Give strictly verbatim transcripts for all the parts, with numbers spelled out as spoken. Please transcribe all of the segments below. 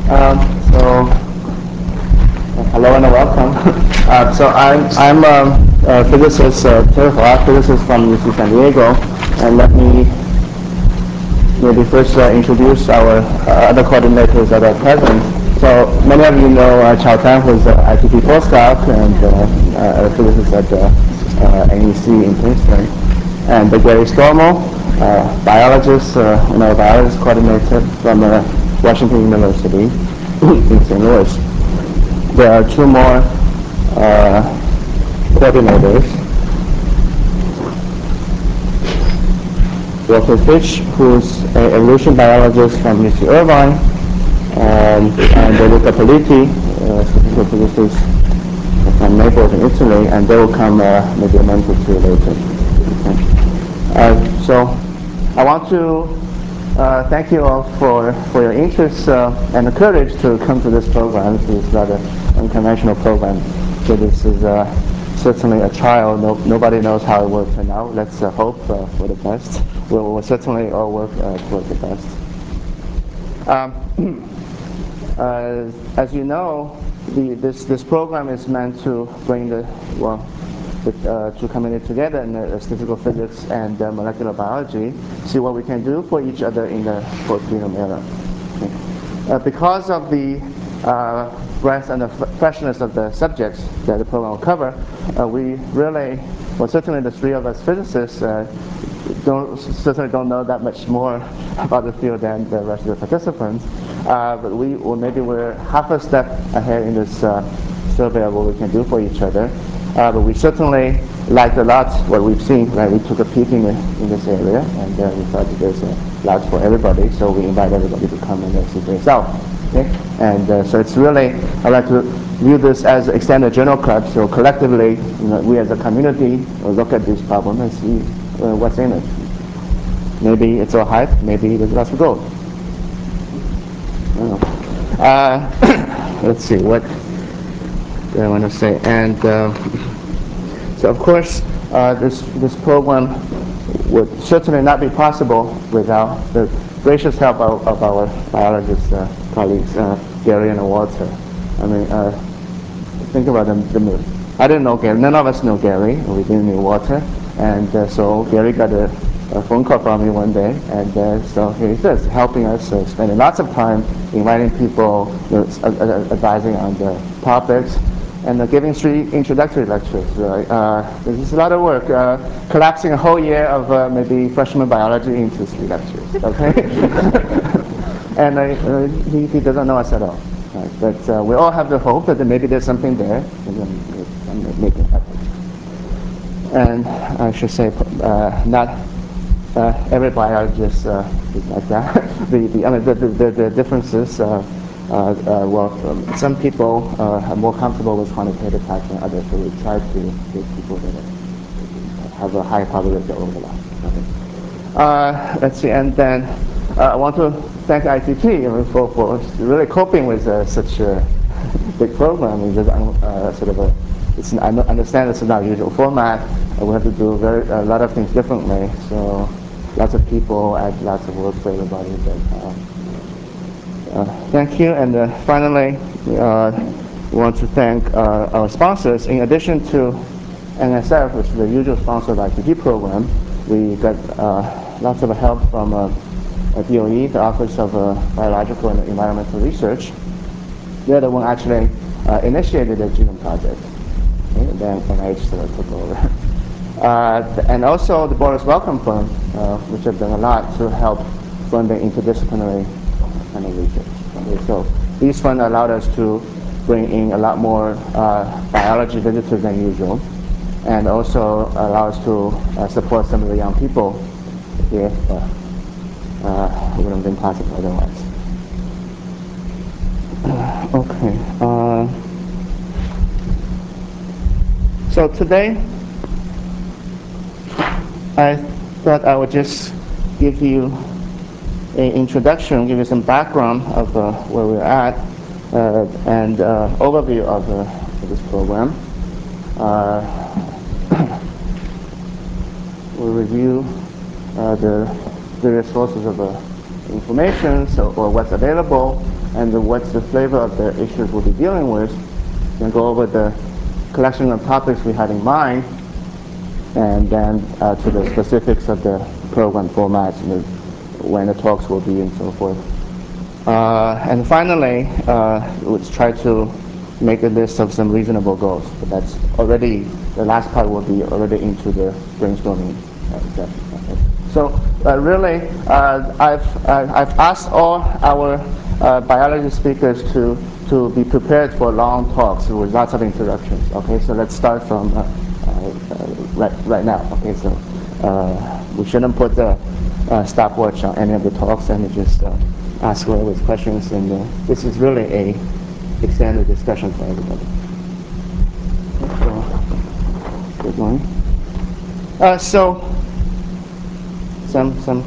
Um, so, uh, hello and welcome. uh, so I'm I'm um, a physicist, uh, Terry Hua, physicist from U C San Diego, and let me maybe first uh, introduce our uh, other coordinators that are present. So many of you know uh, Chao Tan, who's an I T P postdoc and uh, uh, a physicist at uh, uh, N E C in Princeton, and uh, Gary Stormo, uh, biologist, uh, you know, biologist coordinator from uh, Washington University in Saint Louis. There are two more uh, coordinators. Walter Fitch, who's an evolution biologist from U C Irvine, um, and Luca Politi, uh, statistical physicist from Naples in Italy, and they will come uh, maybe a month or two later. Okay. Uh, so I want to uh, thank you all for, for your interest uh, and the courage to come to this program. This is rather unconventional program. So this is uh, certainly a trial. No, nobody knows how it will turn out. Let's uh, hope uh, for the best. We'll, we'll certainly all work uh, toward the best. Um, uh, as you know, the, this, this program is meant to bring the, well, the uh, two communities together in uh, statistical physics and uh, molecular biology, see what we can do for each other in the post-genome era. Okay. Uh, because of the uh, breadth and the freshness of the subjects that the program will cover, uh, we really, well, certainly the three of us physicists uh, don't, certainly don't know that much more about the field than the rest of the participants. Uh, but we, or maybe we're half a step ahead in this uh, survey of what we can do for each other. Uh, but we certainly liked a lot what we've seen. Right? We took a peek in, the, in this area, and uh, we thought that there's a lot for everybody. So we invite everybody to come and uh, see for yourself. Okay? And uh, so it's really, I like to view this as extended journal club. So collectively, you know, we as a community will look at this problem and see uh, what's in it. Maybe it's all hype. Maybe there's lots of gold. I don't know. Uh, let's see what. I want to say, and uh, so of course uh, this this program would certainly not be possible without the gracious help of, of our biologist uh, colleagues uh, Gary and Walter. I mean, uh, think about them. The, I didn't know Gary. None of us know Gary. We didn't know Walter, and uh, so Gary got a, a phone call from me one day, and uh, so here he is, helping us, uh, spending lots of time inviting people, you know, uh, advising on the topics. And uh, giving three introductory lectures. Right? Uh, this is a lot of work, uh, collapsing a whole year of uh, maybe freshman biology into three lectures. Okay, and uh, uh, he, he doesn't know us at all. Right? But uh, we all have the hope that maybe there's something there, and then make it happen. And I should say, uh, not uh, every biologist uh, is like that. the, the, I mean, the, the, the differences. Uh, Uh, uh, well, um, some people uh, are more comfortable with quantitative types than others, so we try to get people that have a high probability of overlap. Okay. Uh, let's see, and then uh, I want to thank I T P for, for really coping with uh, such a big program. It's uh, sort of a, it's, I understand it's not usual format. Uh, we have to do very, a lot of things differently, so lots of people add lots of work for everybody. But, uh, Uh, thank you. And uh, finally, uh, we want to thank uh, our sponsors. In addition to N S F, which is the usual sponsor of the I T P program, we got uh, lots of help from uh, D O E, the Office of uh, Biological and Environmental Research. They're the one actually uh, initiated the Genome Project. Okay? And then N I H sort of took over. Uh, and also the Boris Wellcome Fund, uh, which have done a lot to help fund the interdisciplinary kind of research. Okay, so these funds allowed us to bring in a lot more uh, biology visitors than usual, and also allow us to uh, support some of the young people here. Uh, uh, it wouldn't have been possible otherwise. Uh, okay. Uh, so today, I thought I would just give you an introduction, give you some background of uh, where we're at, uh, and uh, overview of uh, this program. Uh, we'll review uh, the various sources of uh, information, so, or what's available, and the, what's the flavor of the issues we'll be dealing with, then go over the collection of topics we had in mind, and then uh, to the specifics of the program format, and the, when the talks will be, and so forth. Uh, and finally, uh, let's try to make a list of some reasonable goals. But that's already, the last part will be already into the brainstorming uh, session. Okay. So uh, really, uh, I've, uh, I've asked all our uh, biology speakers to, to be prepared for long talks with lots of interruptions. Okay, so let's start from uh, uh, right, right now. Okay, so uh, we shouldn't put the uh, stopwatch on any of the talks, and just uh, ask always questions, and uh, this is really a extended discussion for everybody. So, good morning. Uh, so, some, some.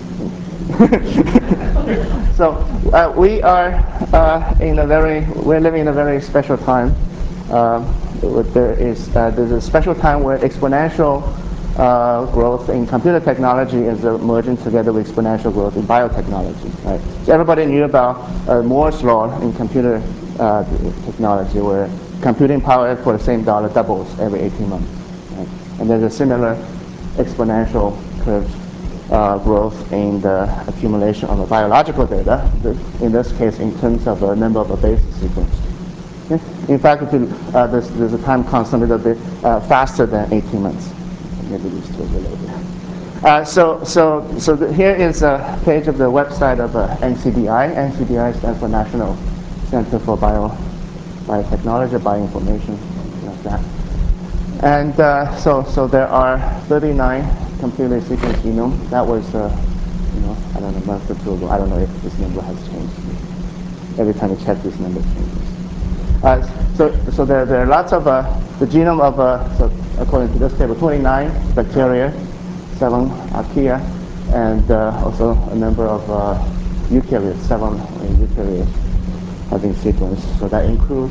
so uh, we are uh, in a very, we're living in a very special time. Uh, there is uh, there's a special time where exponential uh, growth in computer technology is uh, merging together with exponential growth in biotechnology. Right? So everybody knew about uh, Moore's law in computer uh, technology, where computing power for the same dollar doubles every eighteen months. Right? And there's a similar exponential curve uh, growth in the accumulation of the biological data, in this case in terms of the number of bases sequenced. Okay? In fact, if you, uh, there's, there's a time constant a little bit uh, faster than eighteen months. Maybe these two are related. Uh, so, so, so the, here is a page of the website of uh, N C B I. N C B I stands for National Center for Bio, Biotechnology, Bioinformation, like that. And uh, so, so there are thirty-nine completely sequenced genomes. That was, uh, you know, I don't know, a month or two ago. I don't know if this number has changed. Every time I check, this number changes. Uh, so, so there, there are lots of uh, the genome of, uh, so according to this table, twenty-nine bacteria, seven archaea, and uh, also a number of uh, eukaryotes, seven eukaryotes have been sequenced. So that includes.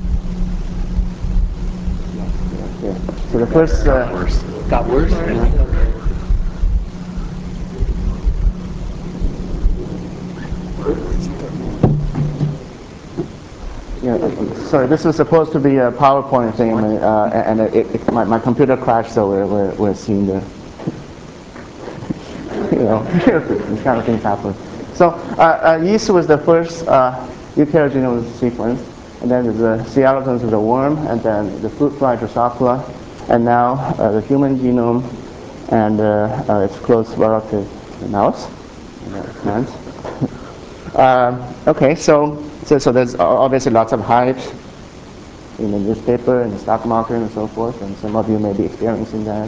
Yeah. So the first. Uh, got worse. Got worse. Yeah. Yeah, sorry, this was supposed to be a PowerPoint thing, uh, and it, it, my, my computer crashed, so we're, we're, we're seeing the, you know, these kind of things happen. So uh, uh, yeast was the first uh, eukaryote genome sequence, and then there's the C. elegans was the worm, and then the fruit fly Drosophila, and now uh, the human genome, and uh, uh, its close relative to the mouse, and the plant. uh, okay, so. So, so there's obviously lots of hype in the newspaper and the stock market and so forth, and some of you may be experiencing that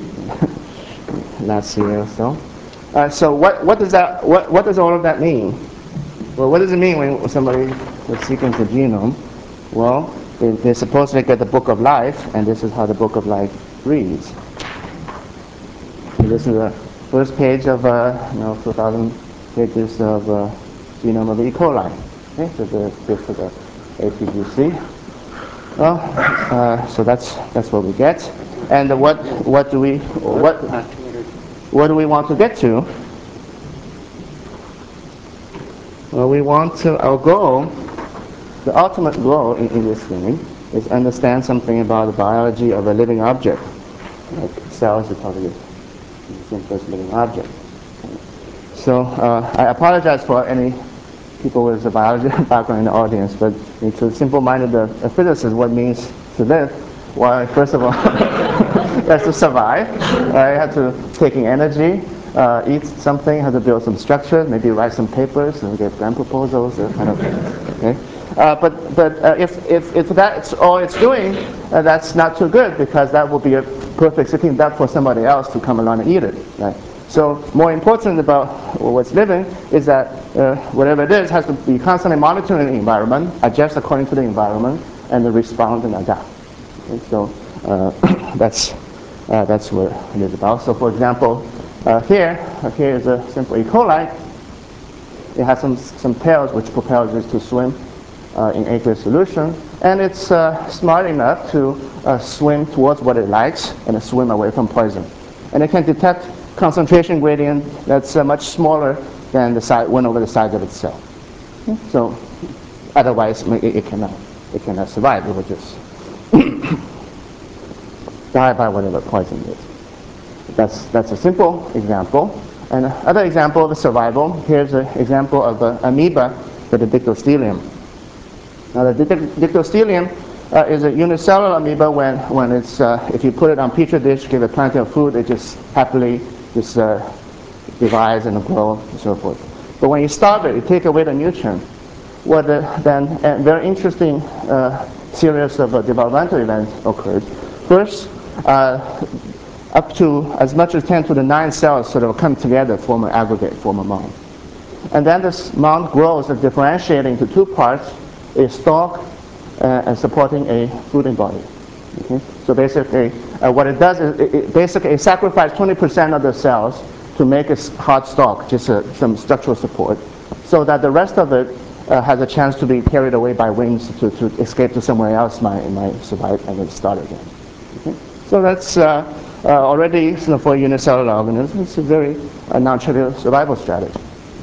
last year or so. Uh, so what, what does that what, what does all of that mean? Well, what does it mean when somebody would sequence the genome? Well, they, they're supposed to get the book of life, and this is how the book of life reads. So this is the first page of uh, you know two thousand pages of uh, genome of E. coli. Okay, so the, this is the A T G C. Well, uh, so that's that's what we get. And uh, what what do we what what do we want to get to? Well, we want to our goal, the ultimate goal in, in this thing is understand something about the biology of a living object. Like cells are probably the simplest living object. So uh, I apologize for any people with a biology background in the audience, but to a simple-minded uh, physicist, what it means to live? Well, first of all, that's to survive. Uh, you have to take in energy, uh, eat something, have to build some structure, maybe write some papers and get grant proposals, that kind of thing. Okay? Uh, but but uh, if, if, if that's all it's doing, uh, that's not too good, because that will be a perfect sitting duck for somebody else to come along and eat it. Right? So more important about what's living is that uh, whatever it is has to be constantly monitoring the environment, adjust according to the environment, and respond and adapt. Okay, so uh, that's uh, that's what it is about. So for example, uh, here uh, here is a simple E. coli. It has some some tails which propels it to swim uh, in aqueous solution, and it's uh, smart enough to uh, swim towards what it likes and swim away from poison. And it can detect concentration gradient that's uh, much smaller than the side, one over the size of its cell. Okay? So Otherwise, it, it cannot it cannot survive. It will just die by whatever poison it is. That's that's a simple example. And another example of survival. Here's an example of an amoeba with a dictyostelium. Now, the dictyostelium uh, is a unicellular amoeba. When when it's uh, if you put it on petri dish, give it plenty of food, it just happily just uh, divides and grows and so forth. But when you starve it, you take away the nutrient. What the, then a very interesting uh, series of uh, developmental events occurs. First, uh, up to as much as ten to the nine cells sort of come together, form an aggregate, form a mound. And then this mound grows and differentiates into two parts, a stalk uh, and supporting a fruiting body. Okay? So basically, uh, what it does is it, it basically it sacrifices twenty percent of the cells to make a hard stalk, just uh, some structural support, so that the rest of it uh, has a chance to be carried away by winds to, to escape to somewhere else, might, might survive and then start again. Okay? So that's uh, uh, already, you know, for a unicellular organism, it's a very uh, non-trivial survival strategy.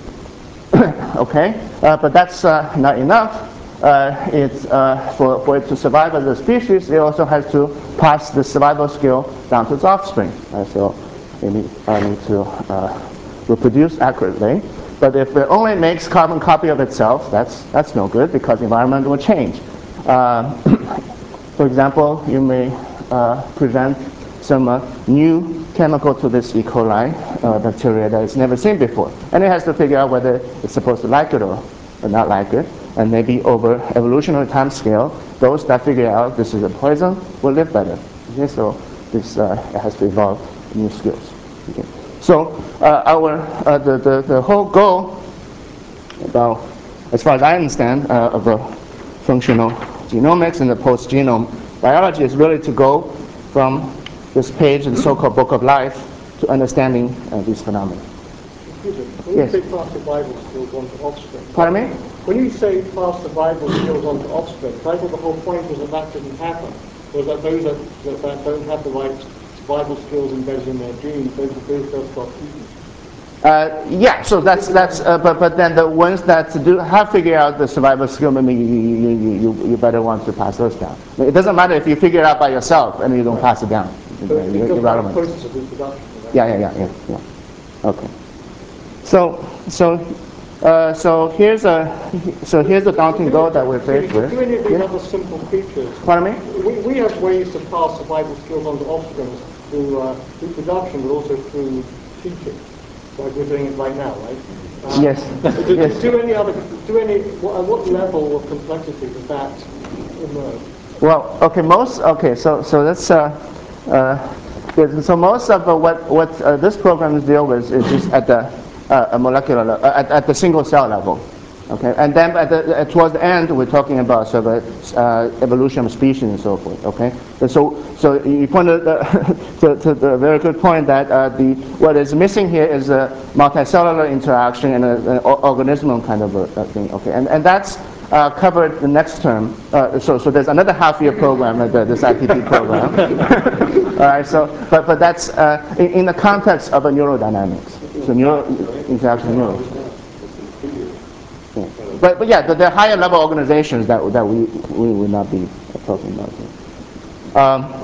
Okay, uh, but that's uh, not enough. Uh, it's, uh, for, for it to survive as a species, it also has to pass the survival skill down to its offspring. Uh, so it need, uh, need to uh, reproduce accurately. But if it only makes carbon copy of itself, that's, that's no good because the environment will change. Uh, for example, you may uh, present some uh, new chemical to this E. coli uh, bacteria that it's never seen before. And it has to figure out whether it's supposed to like it or, or not like it. And maybe over evolutionary time scale, those that figure out this is a poison will live better. Okay, so this uh, has to evolve new skills. Okay. So uh, our uh, the, the the whole goal, about as far as I understand, uh, of the functional genomics and the post-genome biology is really to go from this page in the so-called Book of Life to understanding uh, these phenomena. When Yes. you say pass survival skills onto offspring. Pardon me? When you say pass survival skills onto offspring, I thought the whole point was that that didn't happen. Was that those that, that, that don't have the right survival skills embedded in their genes, those those just got eaten. Uh, yeah, so that's that's. Uh, but but then the ones that do have figured out the survival skill, maybe you you, you, you, you better want to pass those down. It doesn't matter if you figure it out by yourself and you don't pass it down. So it's You're because of the irrelevant. process of reproduction. Right? Yeah, yeah, yeah, yeah, yeah. Okay. So so uh, so here's a so here's the daunting goal that we're faced with. Do any of these Yeah? other simple creatures? Pardon me? We, we have ways to pass survival skills onto offspring through uh, reproduction, but also through teaching, like we're doing it right now, right? Uh, Yes. Do, Yes. do any other? Do any? What, at what level of complexity does that emerge? Well, okay, most okay. So so that's uh, uh, so most of uh, what what uh, this program deal with is just at the uh, a molecular le- uh, at, at the single cell level. Okay, and then at the, uh, towards the end, we're talking about sort of uh, evolution of species and so forth. Okay, and so so you pointed uh, to, to the very good point that uh, the what is missing here is a multicellular interaction and an organismal kind of a, a thing. Okay, and and that's uh, covered the next term. Uh, so so there's another half year program, uh, the, this I P P program. All right, so but but that's uh, in, in the context of a neurodynamics. So neuro interaction neuro. Yeah. But, but yeah, the, the higher level organizations that, that we, we would not be talking about here.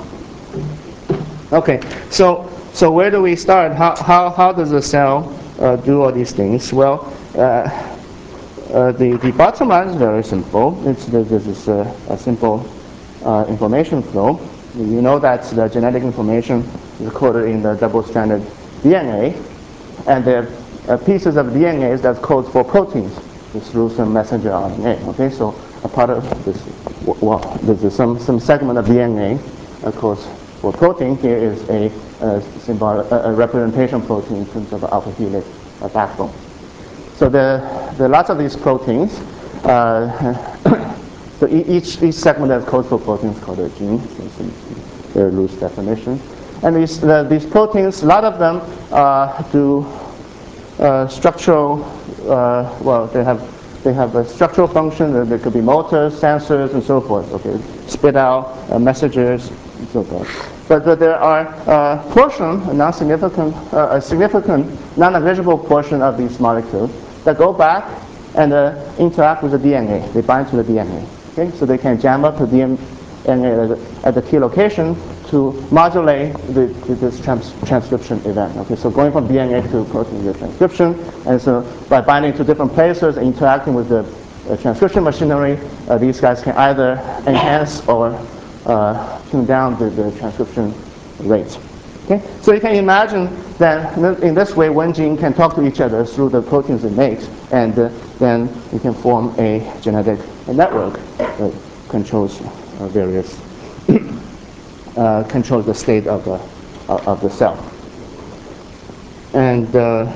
Um, okay, so, so where do we start? How, how, how does a cell uh, do all these things? Well, uh, uh, the, the bottom line is very simple. It's, this is a, a simple uh, information flow. You know that the genetic information is coded in the double-stranded D N A, and there are pieces of D N A that codes for proteins through some messenger R N A. Okay, so a part of this, well, this is some, some segment of D N A, of course, for protein. Here is a, a symbolic, a, a representation protein in terms of alpha helix uh, backbone. So there, there are lots of these proteins. Uh, so each, each segment that codes for proteins is called a gene. So it's a very loose definition. And these, uh, these proteins, a lot of them uh, do uh, structural, uh, well, they have they have a structural function. There could be motors, sensors, and so forth. Okay, spit out uh, messages and so forth. But, but there are uh, portion, a non-significant, uh, a significant, non-negligible portion of these molecules that go back and uh, interact with the D N A. They bind to the D N A. Okay, so they can jam up the D N A at the, at the key location to modulate the, the, this trans transcription event. Okay, so going from D N A to protein is transcription, and so by binding to different places and interacting with the uh, transcription machinery, uh, these guys can either enhance or uh, tune down the, the transcription rate. Okay, so you can imagine that in this way, one gene can talk to each other through the proteins it makes, and uh, then you can form a genetic network that controls uh, various uh, controls the state of the uh, of the cell. And uh,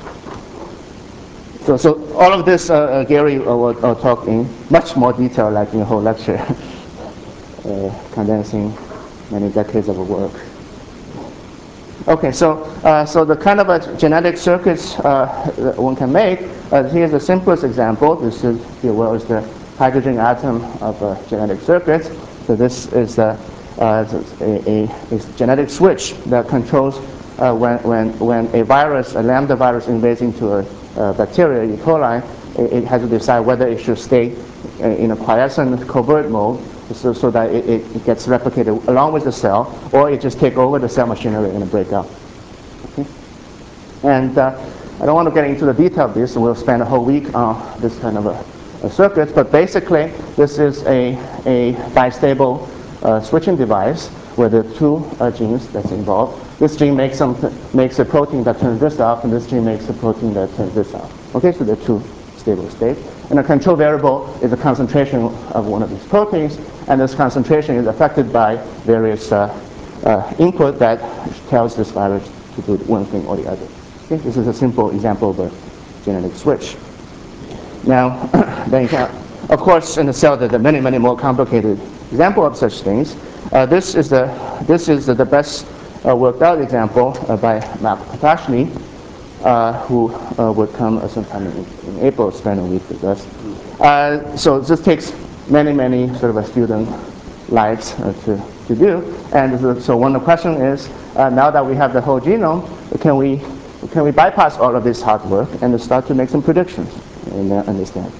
so, so all of this, uh, uh, Gary uh, will uh, talk in much more detail, like in the whole lecture, uh, condensing many decades of work. Okay, so uh, so the kind of a genetic circuits uh, that one can make. Uh, here's the simplest example. This is here well is the hydrogen atom of a genetic circuit. So this is a, uh, a, a, a genetic switch that controls uh, when when when a virus, a lambda virus, invades into a, a bacteria, E. coli. It, it has to decide whether it should stay in a quiescent covert mode, so, so that it, it gets replicated along with the cell, or it just take over the cell machinery and break out. Okay? And uh, I don't want to get into the detail of this, and we'll spend a whole week on this kind of a, a circuit, but basically this is a, a bistable uh, switching device where there are two uh, genes that's involved. This gene makes, some makes a protein that turns this off, and this gene makes a protein that turns this off. Okay, so there are two stable states. And a control variable is the concentration of one of these proteins, and this concentration is affected by various uh, uh, input that tells this virus to do one thing or the other. Okay? This is a simple example of a genetic switch. Now, then you can, of course, in the cell there are many, many more complicated examples of such things. Uh, this is the this is the, the best uh, worked out example uh, by Mark Potashny, Uh, who uh, would come uh, sometime in, in April, spend a week with us. Uh, so this takes many, many sort of a student lives uh, to, to do. And so, so one of the question is, uh, now that we have the whole genome, can we can we bypass all of this hard work and start to make some predictions and uh, understand?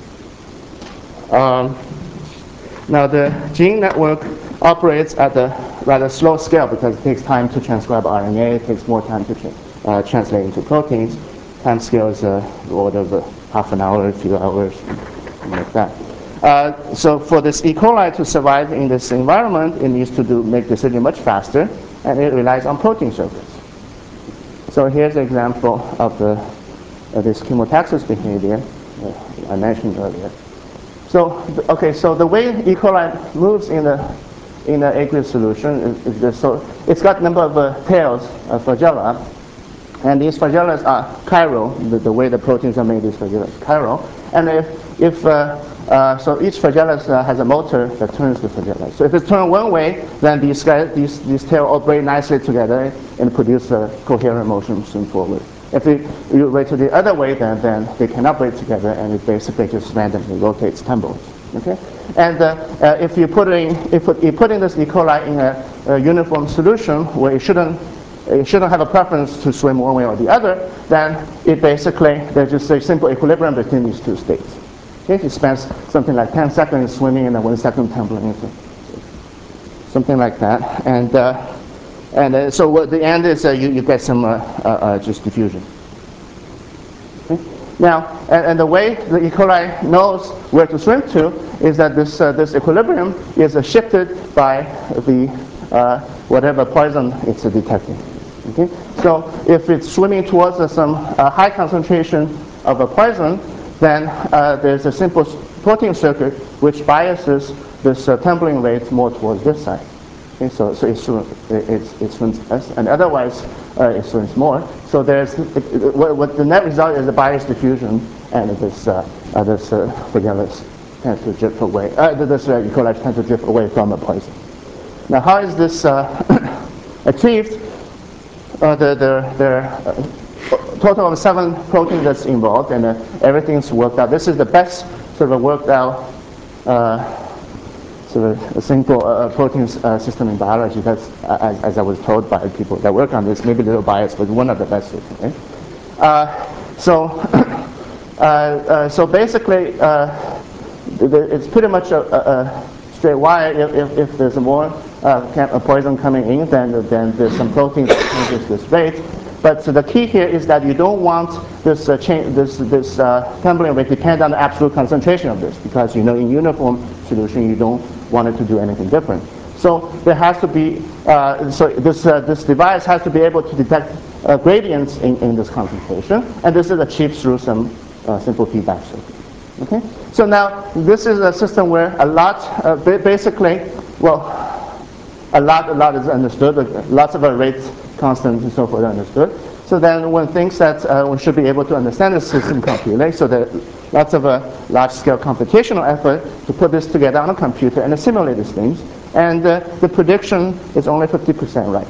Um, now the gene network operates at a rather slow scale because it takes time to transcribe R N A, it takes more time to change. Uh, translate into proteins. Time scale is uh, the order of uh, half an hour, a few hours, something like that. Uh, so for this E. coli to survive in this environment, it needs to do make decision much faster, and it relies on protein circuits. So here's an example of the of this chemotaxis behavior uh, I mentioned earlier. So okay, so the way E. coli moves in the in the aqueous solution is, is this. So it's got a number of uh, tails, uh, flagella. And these flagellas are chiral. The, the way the proteins are made is flagella chiral. And if, if uh, uh, so each flagella uh, has a motor that turns the flagella. So if it's turned one way, then these guys, these these tails all braid nicely together and produce a coherent motion soon forward. If it, you rotate to the other way, then then they cannot braid together, and it basically just randomly rotates, tumbles. Okay. And uh, uh, if you put in if you put in this E. coli in a, a uniform solution where it shouldn't. It shouldn't have a preference to swim one way or the other, then it basically, there's just a simple equilibrium between these two states. Okay, it spends something like ten seconds swimming and then one second tumbling, something like that. And uh, and uh, so what the end is uh, you, you get some uh, uh, uh, just diffusion. Okay? Now, and, and the way the E. coli knows where to swim to is that this uh, this equilibrium is uh, shifted by the uh, whatever poison it's uh, detecting. Okay? So if it's swimming towards uh, some uh, high concentration of a poison, then uh, there's a simple protein circuit which biases this uh, tumbling rate more towards this side. Okay? So, so it, swims, it, it, it swims less, and otherwise uh, it swims more. So there's it, it, what, what the net result is a bias diffusion, and this uh, uh, this uh, flagellas tends to drift away. Uh, this uh, E. coli tends to drift away from the poison. Now, how is this uh, achieved? Uh, the the, the uh, total of seven proteins that's involved, and uh, everything's worked out. This is the best sort of worked out uh, sort of a simple uh, protein uh, system in biology. That's uh, as, as I was told by people that work on this. Maybe a little biased, but one of the best. Okay? Uh, so uh, so basically, uh, it's pretty much a, a, a straight wire. If, if, if there's more uh, poison coming in, then, then there's some protein that changes this rate. But so the key here is that you don't want this uh, change, this this uh, tumbling rate depend on the absolute concentration of this, because you know in uniform solution you don't want it to do anything different. So there has to be uh, so this uh, this device has to be able to detect uh, gradients in, in this concentration, and this is achieved through some uh, simple feedback circuit. Okay. So now this is a system where a lot uh, basically well a lot a lot is understood, lots of uh, rate constants and so forth are understood. So then when things that uh, we should be able to understand the system completely, so that lots of a uh, large-scale computational effort to put this together on a computer and simulate these things. And uh, the prediction is only fifty percent right.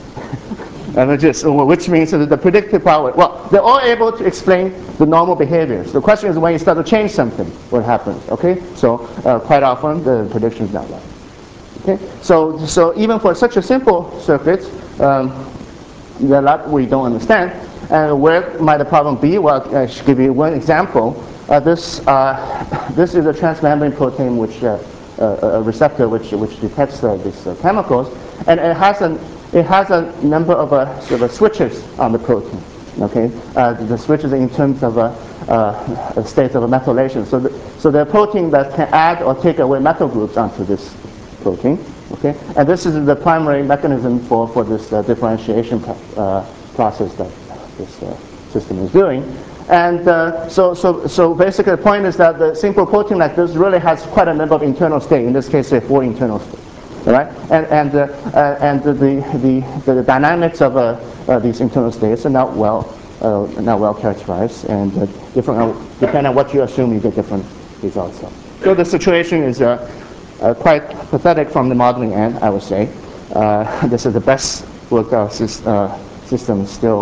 And just, which means that the predictive power, well, they're all able to explain the normal behaviors. The question is when you start to change something, what happens, okay? So uh, quite often the prediction is not right. Okay? So, so even for such a simple circuit, um, there are a lot we don't understand. And where might the problem be? Well, I should give you one example. Uh, this, uh, this is a transmembrane protein, which uh, uh, a receptor which which detects uh, these uh, chemicals, and it has an it has a number of uh, sort of switches on the protein. Okay, uh, the switches in terms of a, uh, a state of a methylation. So, the, so there are proteins that can add or take away methyl groups onto this protein. Okay, and this is the primary mechanism for for this uh, differentiation uh, process that this uh, system is doing. And uh, so, so, so basically the point is that the simple protein like this really has quite a number of internal states. In this case, say four internal states, right? And and uh, uh, and the, the the the dynamics of uh, uh, these internal states are not well uh, not well characterized, and uh, different uh, depending on what you assume, you get different results. So, so the situation is uh, uh, quite pathetic from the modeling end, I would say. Uh, this is the best worked out uh, system still.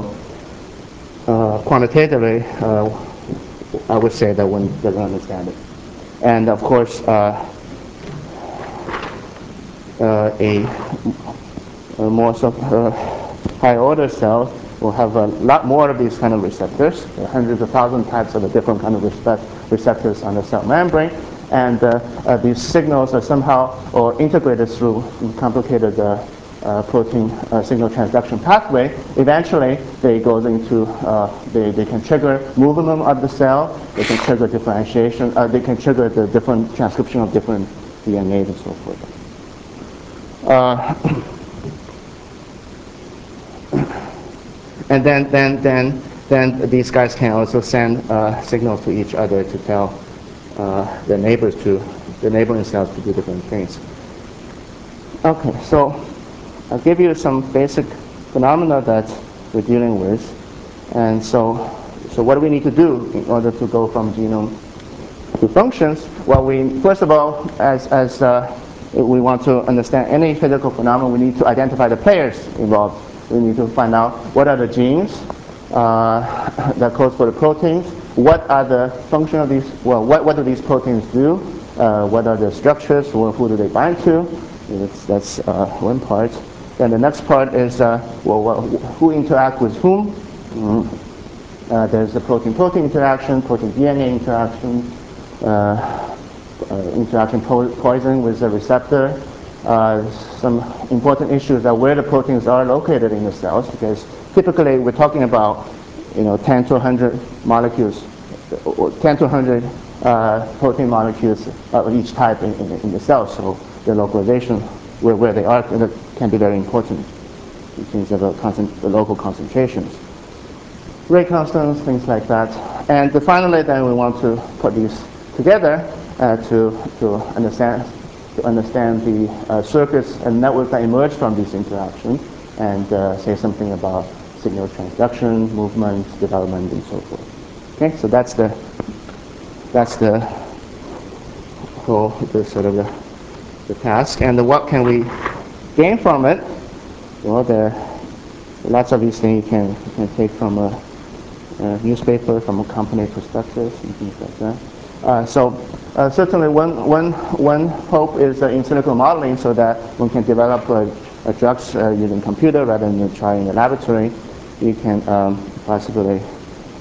Uh, quantitatively, uh, I would say that one doesn't understand it. And of course, uh, uh, a, a more sort of, uh, high order cell will have a lot more of these kind of receptors. There are hundreds of thousands types of the different kind of receptors on the cell membrane. And uh, uh, these signals are somehow or integrated through complicated uh, Uh, protein uh, signal transduction pathway. Eventually, they goes into uh, they they can trigger movement of the cell. They can trigger differentiation. Uh, they can trigger the different transcription of different D N As and so forth. Uh, and then then then then these guys can also send uh, signals to each other to tell uh, the neighbors to the neighboring cells to do different things. Okay, so I'll give you some basic phenomena that we're dealing with. And so, so what do we need to do in order to go from genome to functions? Well, we, first of all, as, as uh, we want to understand any physical phenomenon, we need to identify the players involved. We need to find out what are the genes uh, that code for the proteins, what are the function of these, well, what, what do these proteins do, uh, what are the structures, who, who do they bind to? That's, that's uh, one part. Then the next part is, uh, well, well, who interact with whom? Mm-hmm. uh, there's the protein-protein interaction, protein-D N A interaction, uh, uh, interaction po poison with the receptor. Uh, some important issues are where the proteins are located in the cells, because typically we're talking about, you know, ten to one hundred molecules, or ten to one hundred uh, protein molecules of each type in, in, in the cell. So the localization where, where they are can be very important in terms of the, the local concentrations. Rate constants, things like that. And uh, finally, then we want to put these together uh, to, to understand to understand the uh, circuits and networks that emerge from these interactions, and uh, say something about signal transduction, movement, development, and so forth. Okay, so that's the that's the whole the sort of the, the task. And the, what can we gain from it? Well, there are lots of these things you can, you can take from a, a newspaper, from a company perspective, and things like that. Uh, so uh, certainly one, one, one hope is uh, in silico modeling, so that one can develop uh, uh, drugs uh, using computer rather than trying in the laboratory. You can um, possibly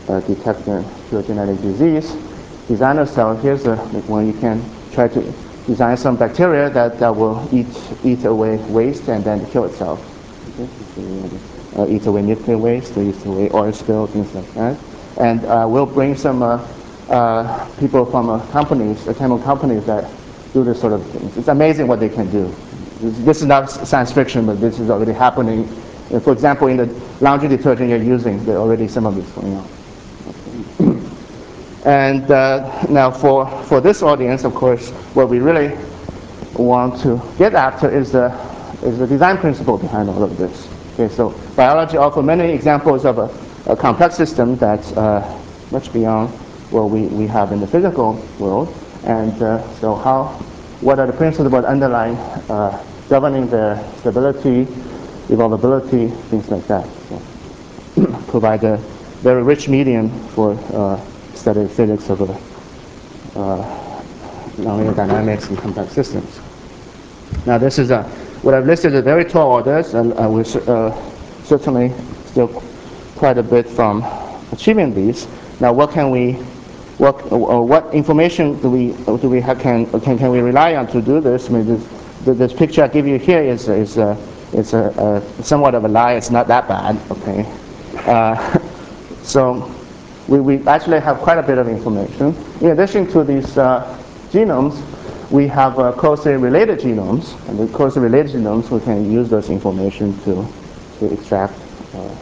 uh, detect a cure genetic disease. Design a cell. Here's a one you can try to design some bacteria that, that will eat eat away waste and then kill itself. Okay? Uh, eat away nuclear waste, or eat away oil spill, things like that. And uh, we'll bring some uh, uh, people from uh, companies, uh, chemical companies that do this sort of things. It's amazing what they can do. This, this is not science fiction, but this is already happening. Uh, for example, in the laundry detergent you're using, there are already some of this going on. Okay. And uh, now for, for this audience, of course, what we really want to get after is the, is the design principle behind all of this. Okay, so biology offers many examples of a, a complex system that's uh, much beyond what we, we have in the physical world. And uh, so how, what are the principles underlying uh, governing their stability, evolvability, things like that. So provide a very rich medium for uh, study physics of uh, uh, nonlinear dynamics and complex systems. Now this is a, what I've listed is very tall orders, and uh, we're uh, certainly still quite a bit from achieving these. Now what can we, what, uh, what information do we, do we have, can, can, can we rely on to do this? I mean, this, this picture I give you here is, is, uh, is a, a somewhat of a lie. It's not that bad, okay? Uh, so we, we actually have quite a bit of information. In addition to these uh, genomes, we have uh, closely related genomes, and the closely related genomes, we can use this information to, to extract uh,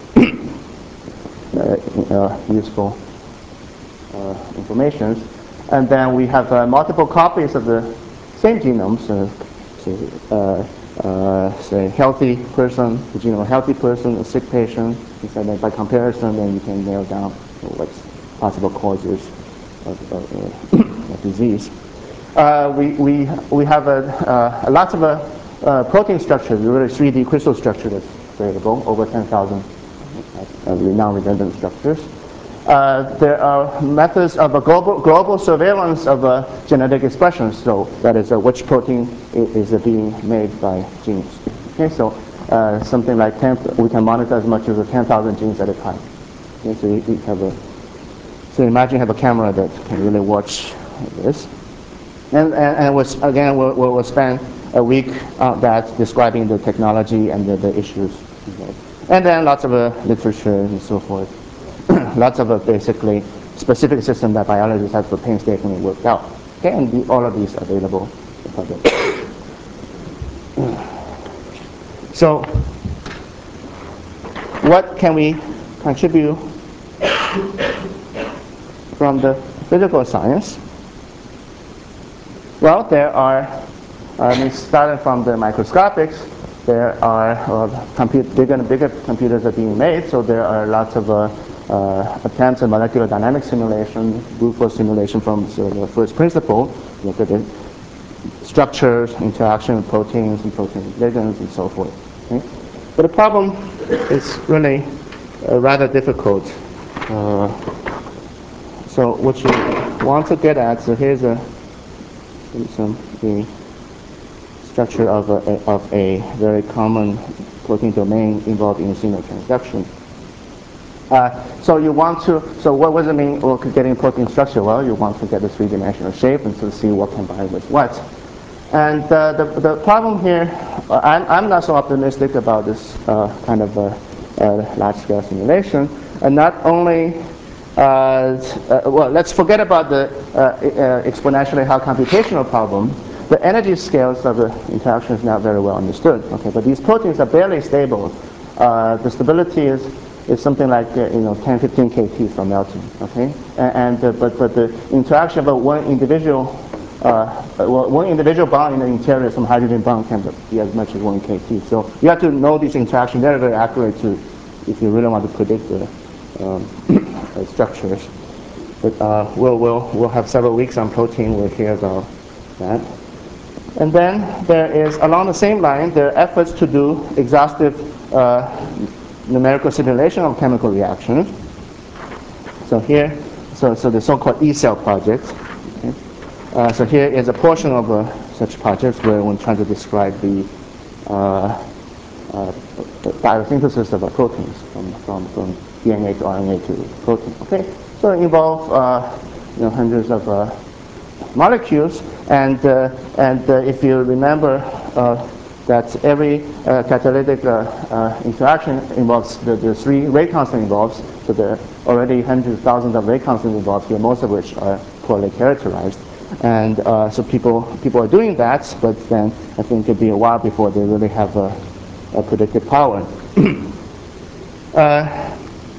uh, uh, useful uh, information. And then we have uh, multiple copies of the same genomes, uh, so, uh, uh, say healthy person, the genome of a healthy person, a sick patient, and then by comparison, then you can nail down what's possible causes of, of, uh, of disease. Uh, we, we, we have a, uh, lots of uh, uh, protein structures, really three D crystal structure that's available, over ten thousand uh, non-redundant structures. Uh, there are methods of a global, global surveillance of uh, genetic expression, so that is uh, which protein is, is uh, being made by genes. Okay, so uh, something like ten, we can monitor as much as ten thousand genes at a time. Okay, so you, you have a, so imagine you have a camera that can really watch this. And, and, and we'll, again, we'll, we'll spend a week on that describing the technology and the, the issues involved. And then lots of uh, literature and so forth. Lots of uh, basically specific systems that biologists have painstakingly worked out. Okay, and the, all of these are available in public. So, what can we contribute from the physical science? Well, there are, I mean, starting from the microscopics, there are uh, compute, bigger and bigger computers are being made, so there are lots of uh, uh, attempts at molecular dynamic simulation, brute force simulation from so the first principle, look at the structures, interaction with proteins and protein ligands and so forth. Okay? But the problem is really uh, rather difficult. Uh, so what you want to get at, so here's a some the structure of a, of a very common protein domain involved in a single transduction. Uh, so you want to, so what does it mean well, getting protein structure? Well, you want to get the three-dimensional shape and to see what combines with what. And uh, the, the problem here, uh, I'm, I'm not so optimistic about this uh, kind of uh, uh, large-scale simulation. And not only Uh, uh, well, let's forget about the uh, uh, exponentially high computational problem. The energy scales of the interaction is not very well understood. Okay, but these proteins are barely stable. Uh, the stability is is something like uh, you know ten, fifteen K T from melting. Okay, and, and uh, but but the interaction of one individual uh, well, one individual bond in the interior, some hydrogen bond can be as much as one K T. So you have to know these interactions very very accurately to, if you really want to predict the um, Uh, structures, but uh, we'll, we'll, we'll have several weeks on protein. We'll hear about that. And then there is, along the same line, there are efforts to do exhaustive uh, numerical simulation of chemical reactions. So here, so, so the so-called E-cell project. Okay. Uh, so here is a portion of uh, such projects where we're trying to describe the uh, uh, biosynthesis of uh, proteins from, from, from D N A to R N A to protein. Okay, so it involves uh, you know, hundreds of uh, molecules, and uh, and uh, if you remember uh, that every uh, catalytic uh, uh, interaction involves the, the three rate constant involves, so there are already hundreds, thousands of rate constants involved here, most of which are poorly characterized. And uh, so people people are doing that, but then I think it'll be a while before they really have a, a predictive power. uh,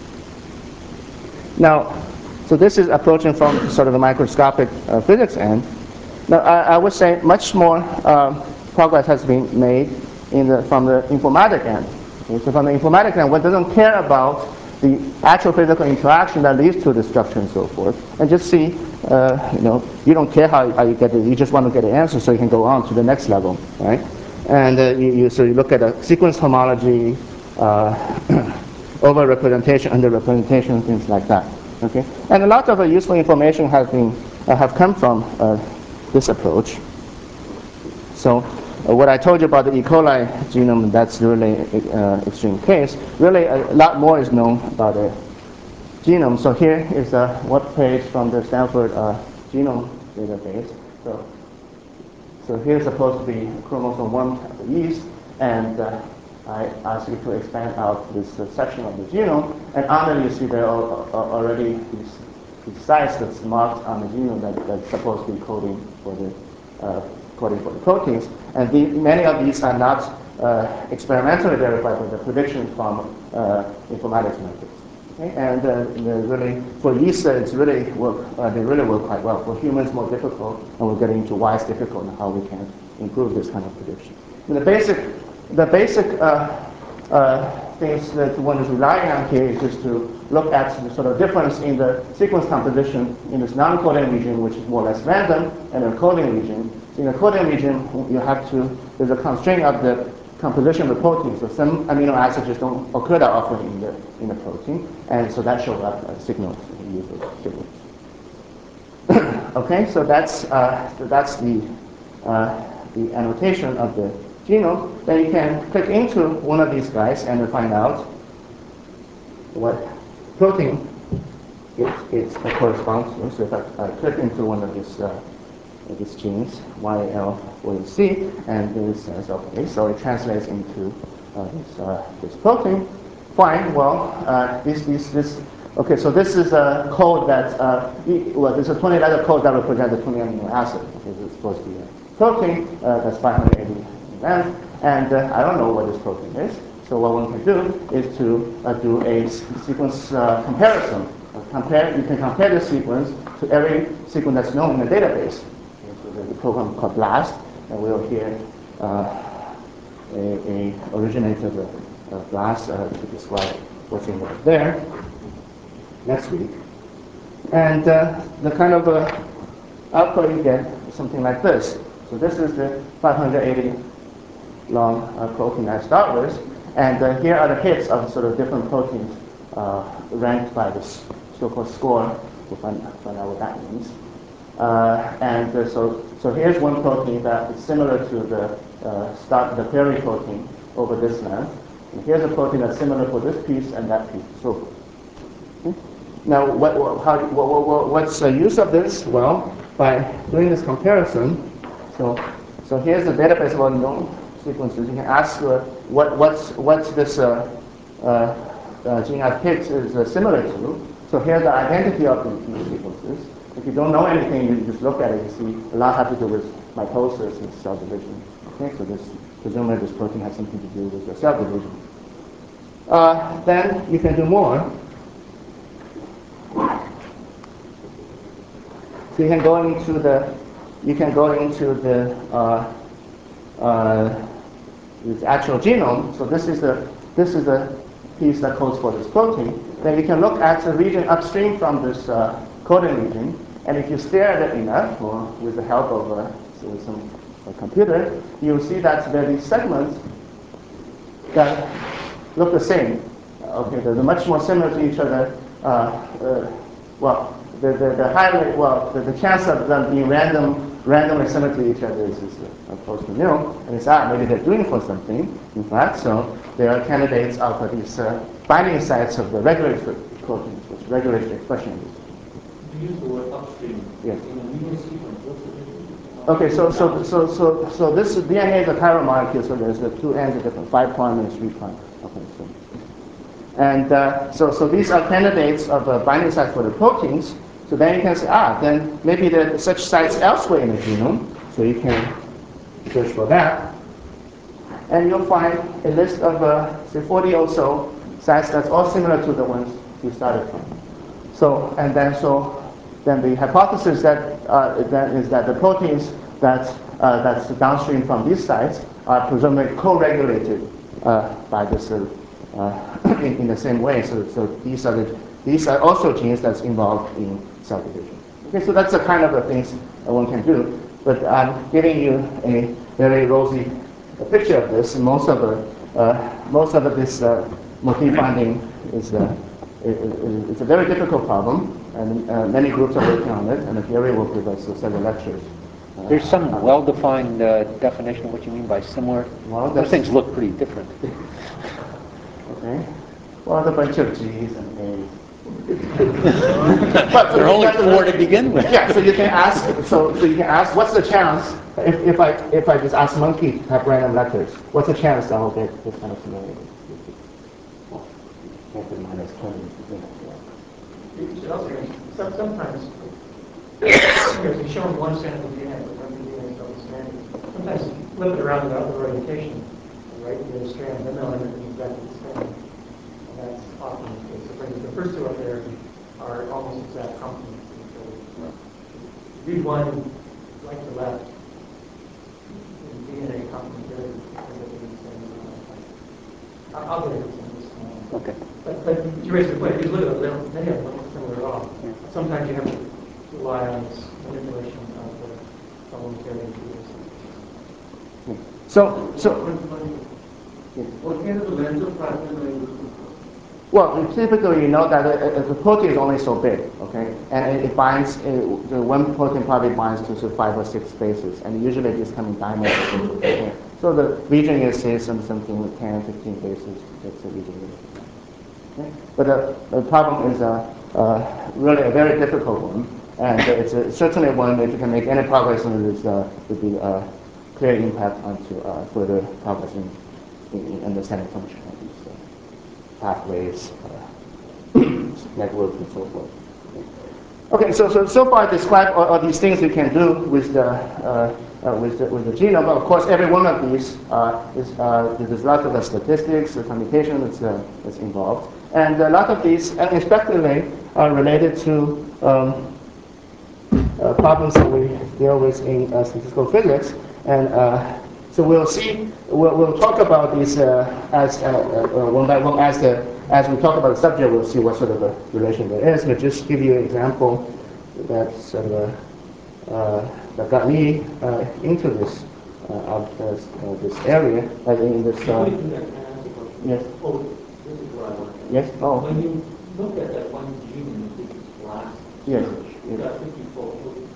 now, so this is approaching from sort of the microscopic uh, physics end. Now, I, I would say much more um, progress has been made in the, from the informatic end. Okay, so from the informatic end, one doesn't care about the actual physical interaction that leads to the structure and so forth, and just see, uh, you know, you don't care how, how you get it, you just want to get the answer so you can go on to the next level, right? And uh, you, you, so you look at a sequence homology, uh, over-representation, under-representation, things like that, okay? And a lot of uh, useful information has been, uh, have come from uh, this approach. So uh, what I told you about the E. coli genome, that's really uh, extreme case. Really, a lot more is known about the genome. So here is a web page from the Stanford uh, genome database. So, so here's supposed to be chromosome one of the yeast, and uh, I ask you to expand out this uh, section of the genome, and under you see there are, are already these, these sites that's marked on the genome that, that's supposed to be coding for the uh, coding for the proteins, and the, many of these are not uh, experimentally verified, but the prediction from uh, informatics methods. Okay? And uh, really, for yeast, uh, it's really work. Uh, they really work quite well. For humans, more difficult, and we're getting into why it's difficult and how we can improve this kind of prediction. And the basic, the basic uh, uh, things that one is relying on here is just to look at the sort of difference in the sequence composition in this non-coding region, which is more or less random, and the coding region. In the coding region, you have to, there's a constraint of the composition of the protein. So some amino acids just don't occur that often in the, in the protein, and so that shows up as signals, usually signals. Okay, so that's, uh, so that's the, uh, the annotation of the genome. Then you can click into one of these guys and find out what protein it, it corresponds to. So if I, I click into one of these uh, these genes, Y L four C, and this says, okay, so it translates into uh, this, uh, this protein. Fine, well, uh, this, this, this, okay, so this is a code that, uh, well, there's a twenty letter code that represents the twenty amino acid. Okay, so it's supposed to be a protein uh, that's five hundred eighty length, and uh, I don't know what this protein is. So what one can do is to uh, do a sequence uh, comparison. Uh, compare, you can compare the sequence to every sequence that's known in the database. There's a program called BLAST, and we'll hear uh, a, a originator of uh, BLAST uh, to describe what's involved there next week. And uh, the kind of uh, output you get is something like this. So this is the five hundred eighty long uh, protein I start with, and uh, here are the hits of sort of different proteins uh, ranked by this so-called score. We'll find, find out what that means. Uh, and uh, so, so here's one protein that is similar to the uh, start the query protein over this length. And here's a protein that's similar for this piece and that piece. So, okay. Now, what, what, how, what, what, what's the use of this? Well, by doing this comparison. So, so here's the database of all known sequences. You can ask uh, what, what's, what's this uh, uh, uh, gene I picked is uh, similar to. So here's the identity of the, the sequences. If you don't know anything, you just look at it, you see a lot have to do with mitosis and cell division. Okay, so this, presumably this protein has something to do with the cell division. Uh, then you can do more. So you can go into the, you can go into the uh, uh, this actual genome. So this is the, this is the piece that codes for this protein. Then you can look at the region upstream from this uh, coding region, and if you stare at it enough, or with the help of uh, so some a computer, you'll see that there are these segments that look the same. Okay, they're much more similar to each other. Uh, uh, well, the, the, the highly, well, the, the chance of them being random randomly similar to each other is, is uh, close to nil, and it's ah, maybe they're doing for something, in fact, so they are candidates of uh, these uh, binding sites of the regulatory proteins, which regulate the expression of these. You use the word upstream. Yes. In the amino sequence, what's the difference? Okay, so so so so so this D N A is a chiral molecule, so there's the two ends are different, five prime and three prime. Okay, so and uh, so so these are candidates of uh, binding sites for the proteins. So then you can say, ah, then maybe there are such sites elsewhere in the genome. So you can search for that, and you'll find a list of uh, say forty or so sites that's all similar to the ones you started from. So and then so. Then the hypothesis that, uh, that is that the proteins that, uh, that's downstream from these sites are presumably co-regulated uh, by this uh, uh, in, in the same way. So, so these are the, these are also genes that's involved in cell division. Okay, so that's the kind of the things that one can do. But I'm giving you a very rosy picture of this. And most of the uh, most of this uh, motif finding is. Uh, It's a very difficult problem, and uh, many groups are working on it, and Gary will give us uh, several lectures. Uh, There's some well-defined uh, definition of what you mean by similar. Well, those things look pretty different. Okay. Well, a bunch of G's and A's. But there are only four to begin with. Yeah, so you can ask. So, so you can ask, what's the chance if, if I if I just ask monkey to have random letters? What's the chance that I'll get this kind of similarity? Minus twenty. You should also, some- sometimes, if you show them one sample D N A, but one D N A is double stranded, sometimes flip it around the other orientation, right, the other strand, then they'll end up being exactly the same. And that's often the case. So for instance, the first two up there are almost exact complements to each other. Read one, right to left, and D N A complementarity, end up being the same. I'll I'll get it. Okay. But, but you raise the point, if you look at them, many of them look similar at all. Yeah. Sometimes you have to rely on this manipulation of the complementarity. So, so. What kind of a mental pattern are you looking for? Well, typically you know that uh, the protein is only so big, okay, and it, it binds. Uh, the one protein probably binds to so five or six bases, and usually it's coming diamonds. Okay. So the region is say some something with ten, fifteen bases. That's the region. Okay. But the, the problem is uh, uh, really a very difficult one, and uh, it's a, certainly one that if you can make any progress on it, uh, would be a clear impact onto uh, further progress in, in, in understanding function of these uh, pathways, uh, networks, and so forth. Okay, so so so far I described all, all these things you can do with the uh, uh, with the with the genome. Of course, every one of these uh, is uh, there's lots of the statistics, the computation that's uh, that's involved, and a lot of these unexpectedly are related to um, uh, problems that we deal with in uh, statistical physics, and uh, so we'll see. We'll, we'll talk about these uh, as uh, uh, one by one as the as we talk about the subject. We'll see what sort of a relation there is. But just give you an example that sort of uh, uh, that got me uh, into this uh, of this, uh, this area. I think in this. Uh, yes. Oh, this is what I want. Yes. Oh. When you look at that one gene in this last Yes. search, you Yes. got fifty-four,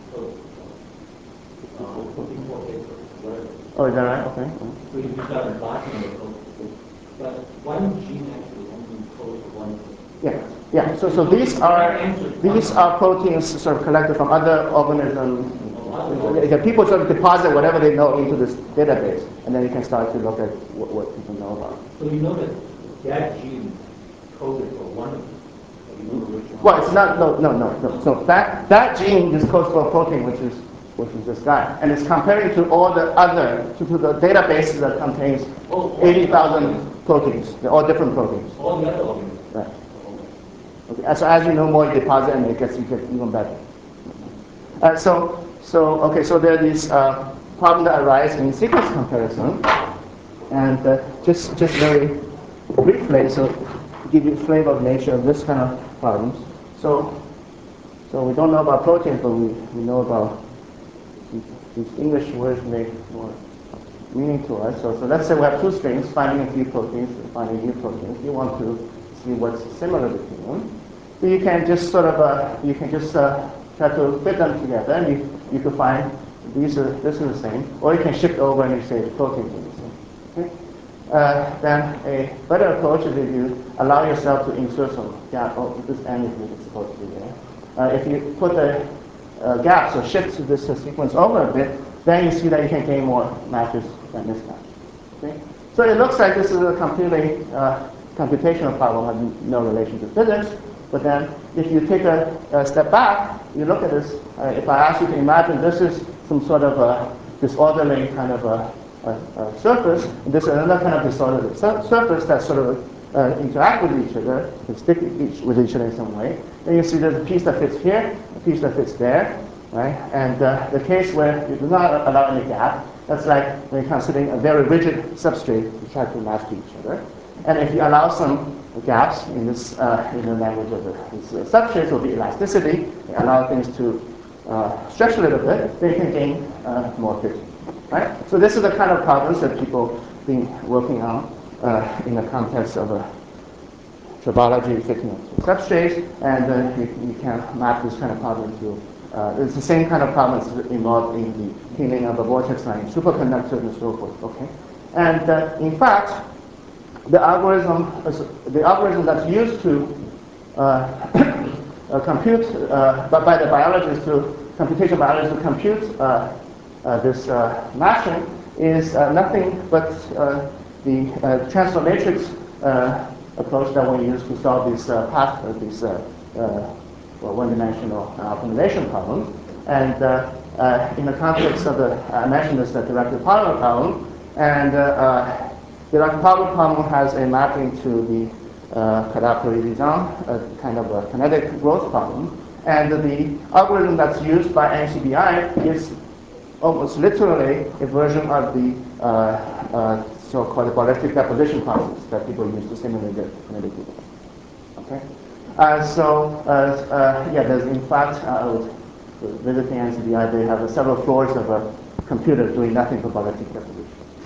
uh, fifty-four papers, whatever. Oh, is that right? Okay. So you got a lot of those. But one gene actually only codes for one thing. Yeah, yeah. So, so these are these are proteins sort of collected from other organisms. The people sort of deposit whatever they know into this database, and then you can start to look at what, what people know about. So you know that that gene coded for one of them. You know which one. Well, it's not. No, no, no, no. So that that gene just codes for a protein, which is which is this guy, and it's comparing to all the other to, to the databases that contains eighty thousand proteins. They're all different proteins. All the other organisms. Right. Okay. So as you know more, you deposit, and it gets you get even better. Uh, so, so okay. So there are these uh, problems that arise in sequence comparison, and uh, just just very briefly, so to give you a flavor of nature of this kind of problems. So, so we don't know about proteins, but we, we know about these, these English words make more meaning to us. So, so let's say we have two strings, finding a few proteins, finding new proteins. You want to see what's similar between them. So you can just sort of, uh, you can just uh, try to fit them together, and you, you can find these are, this is the same. Or you can shift over and you say the proteins are the same. Okay? Uh, then a better approach is if you allow yourself to insert some gap. Oh, this end is supposed to be there. Uh, if you put the uh, gaps or shift this uh, sequence over a bit, then you see that you can gain more matches than mismatch. Okay? So it looks like this is a completely uh, computational problem, has no relation to physics. But then, if you take a, a step back, you look at this. Uh, if I ask you to imagine this is some sort of a disorderly kind of a, a, a surface, and this is another kind of disorderly sur surface that sort of uh, interact with each other, and stick each, with each other in some way. Then you see there's a piece that fits here, a piece that fits there, right? And uh, the case where you do not allow any gap, that's like when you're considering a very rigid substrate to try to match to each other. And if you allow some gaps in this uh, in the language of the this, uh, substrates, will be elasticity, they allow things to uh, stretch a little bit, then you can gain uh, more fitting. Right? So this is the kind of problems that people been working on uh, in the context of a tribology fitting of substrates, and uh, you, you can map this kind of problem to uh, it's the same kind of problems involved in the healing of a vortex line superconductor and so forth. Okay, and uh, in fact, the algorithm the algorithm that's used to uh, uh, compute uh, by, by the biologists to computational biologists to compute uh, uh, this uh, matching is uh, nothing but uh, the uh, transfer matrix uh, approach that we use to solve these uh, path uh, these uh, uh, well, one-dimensional uh, optimization problems. And uh, uh, in the context of the I mentioned this uh, directed polymer problem, and uh, uh, the directed polymer problem has a mapping to the uh, Cadapari-Dizon, a kind of a kinetic growth problem. And the algorithm that's used by N C B I is almost literally a version of the uh, uh, so-called ballistic deposition process that people use to simulate the kinetic growth. Okay. Uh, so, uh, uh, yeah, there's in fact, uh, I was visiting N C B I, they have uh, several floors of a computer doing nothing but ballistic deposition.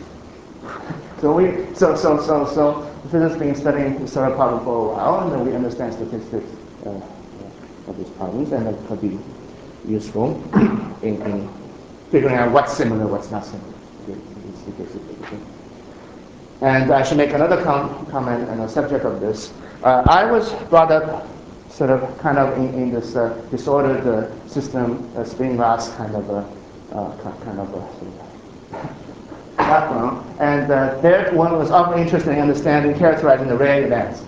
So we, so, so, so, so, physicists been studying this sort of problem for a while, and then we understand statistics uh, of these problems, and that could be useful in, in figuring out what's similar, what's not similar. And I should make another com comment on the subject of this. Uh, I was brought up sort of kind of in, in this uh, disordered uh, system, uh, spin glass kind of a uh, kind of a sort of background, and uh, there one was often interested in understanding, characterizing the Rayleigh events.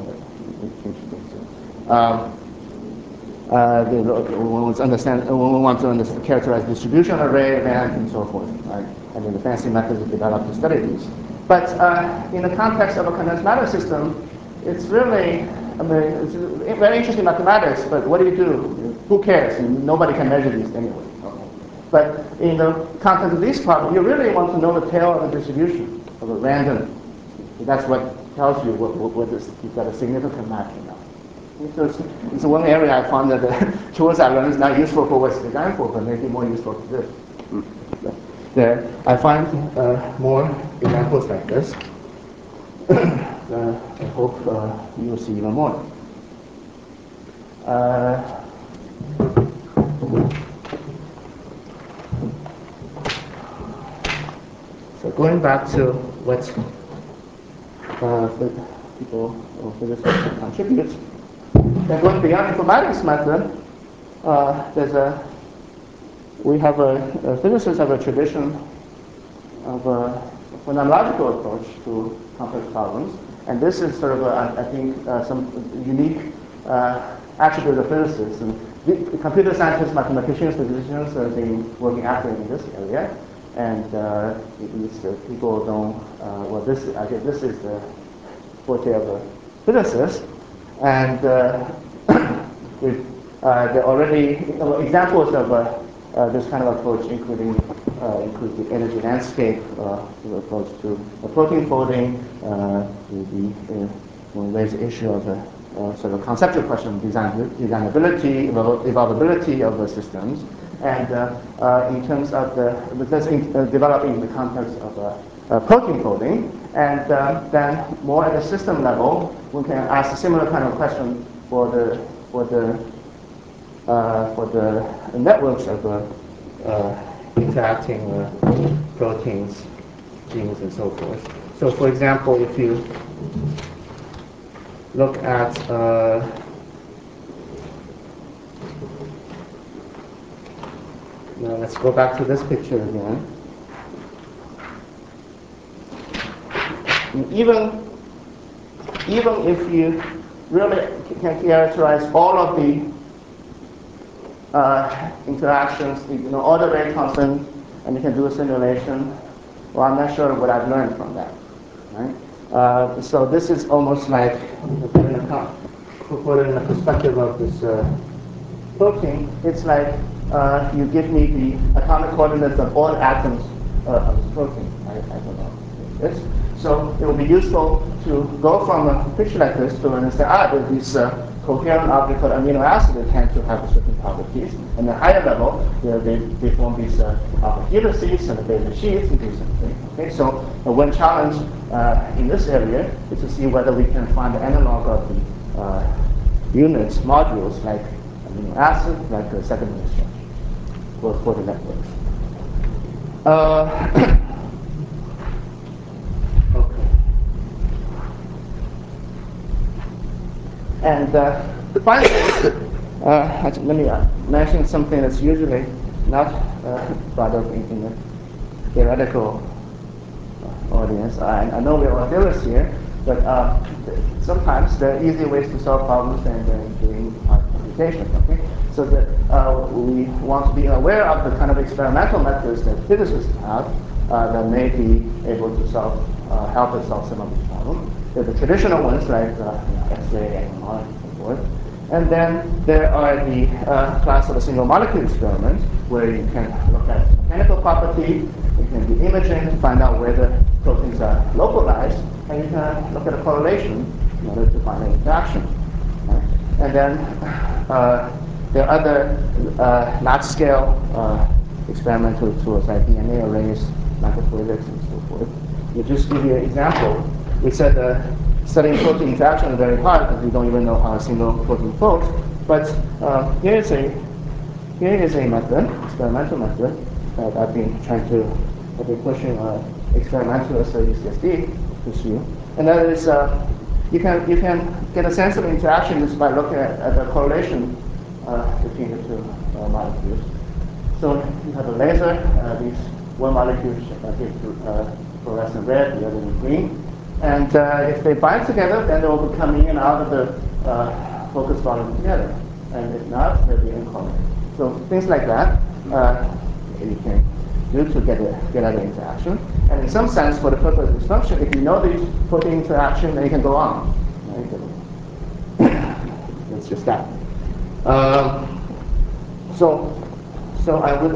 Um, uh, the, one was understand, one wants to understand, characterize distribution of Rayleigh events and so forth, right? And then the fancy methods are developed to study these. But uh, in the context of a condensed matter system, it's really, I mean, it's very interesting mathematics, but what do you do? Who cares? Nobody can measure these anyway. Okay. But in the context of these problems, you really want to know the tail of the distribution of a random. That's what tells you what, what, what is, you've got a significant match or not. So it's, it's one area I found that the tools I learned is not useful for what's designed for, but maybe more useful for this. But there, I find uh, more examples like this. uh, I hope uh, you will see even more. Uh, so going back to what uh, the people or physicists contribute, then going beyond informatics method, uh, there's a we have a, a physicists have a tradition of a phenomenological approach to complex problems, and this is sort of, a, I think, uh, some unique uh, attribute of physicists. And the computer scientists, mathematicians, physicians have been working actively in this area, and uh, these uh, people don't. Uh, well, this I guess this is the forte of a physicist, and uh, we've uh, there are already uh, examples of uh, uh, this kind of approach, including uh, include the energy landscape uh, approach to uh, protein folding, uh, the, the uh, raise the issue of a uh, sort of conceptual question of design, designability, evolvability of the systems, and uh, uh, in terms of the that's in, uh, developing in the context of uh, uh, protein folding, and uh, then more at the system level, we can ask a similar kind of question for the for the uh, for the networks of uh, uh, interacting with proteins, genes, and so forth. So, for example, if you look at uh, now let's go back to this picture again. Even, even if you really can characterize all of the uh, interactions, you know, all the rate constant, and you can do a simulation, well, I'm not sure what I've learned from that. Right? Uh, so this is almost like, put in a, put it in the perspective of this uh, protein, it's like uh, you give me the atomic coordinates of all atoms uh, of this protein. I, I don't know this. So it will be useful to go from a picture like this to understand, ah, there's this uh, coherent object called amino acid that tend to have certain properties. And the higher level, you know, they, they form these uh, alpha helices and the beta sheets and do something. Okay, so uh, one challenge uh, in this area is to see whether we can find the analog of the uh, units, modules, like amino acid, like the secondary structure for, for the networks. Uh, okay. And uh, finally, uh, let me uh, mention something that's usually not uh, brought up in, in the theoretical audience. I, I know we're all theorists here, but uh, sometimes there are easier ways to solve problems than, than doing hard computation. Okay, so that uh, we want to be aware of the kind of experimental methods that physicists have uh, that may be able to solve, uh, help us solve some of these problems. There are the traditional ones like uh, you know, X-ray, and so on and so forth. And then there are the uh, class of a single molecule experiments where you can look at mechanical property, you can do imaging to find out where the proteins are localized, and you can look at a correlation in order to find an interaction. Right? And then uh, there are other uh, large-scale uh, experimental tools like D N A arrays, microfluidics, and so forth. To just give you an example, we said uh, studying protein interaction is very hard because we don't even know how a single protein floats. But uh, here is a here is a method, experimental method that I've been trying to, I've been pushing uh, experimentalists at U C S D to pursue, and that is uh, you can you can get a sense of interaction just by looking at, at the correlation uh, between the two uh, molecules. So you have a laser, uh, these one molecule uh, gives uh, fluorescent red, the other in green. And uh, if they bind together, then they will be coming in and out of the uh, focus volume together. And if not, they'll be uncorrelated. So things like that uh, you can do to get, a, get at the interaction. And in some sense, for the purpose of this function, if you know the protein interaction, then you can go on. Right? It's just that. Um, so, so I would.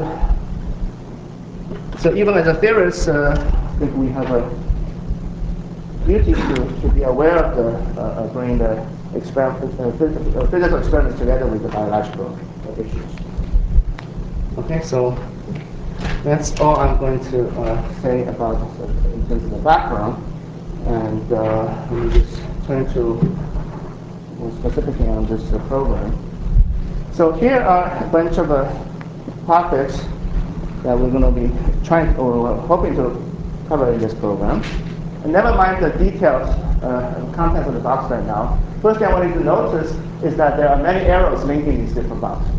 So even as a theorist, uh, I think we have a duty to, to be aware of the uh, uh, bringing the experiment, uh, physical, uh, physical experiments together with the biological uh, issues. Okay, so that's all I'm going to uh, say about uh, in terms of the background. And uh, let me just turn to more specifically on this uh, program. So here are a bunch of uh, topics that we're going to be trying or hoping to cover in this program. And never mind the details, uh, contents of the box right now. First thing I want you to notice is that there are many arrows linking these different boxes.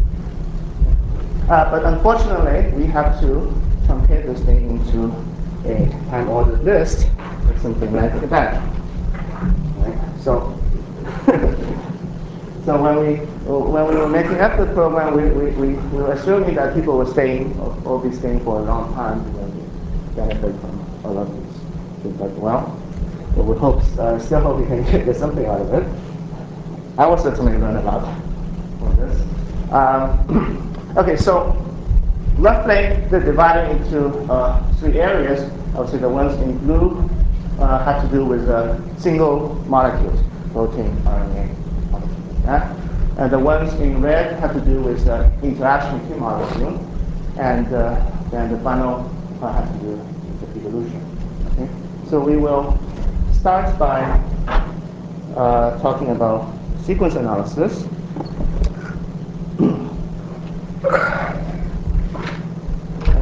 Uh, but unfortunately, we have to truncate this thing into a time-ordered list or something like that. Right? So, so when we when we were making up the program, we, we, we, we were assuming that people were staying or, or be staying for a long time to benefit from all of these. But well, well, we hope, uh, still hope we can get something out of it. I will certainly learn about all this. Um, okay, so roughly they're divided into uh, three areas. I would say the ones in blue uh, have to do with uh, single molecules, protein, R N A, molecules like that. And the ones in red have to do with uh, interaction between molecules. And uh, then the final part has to do with evolution. Okay? So we will start by uh, talking about sequence analysis.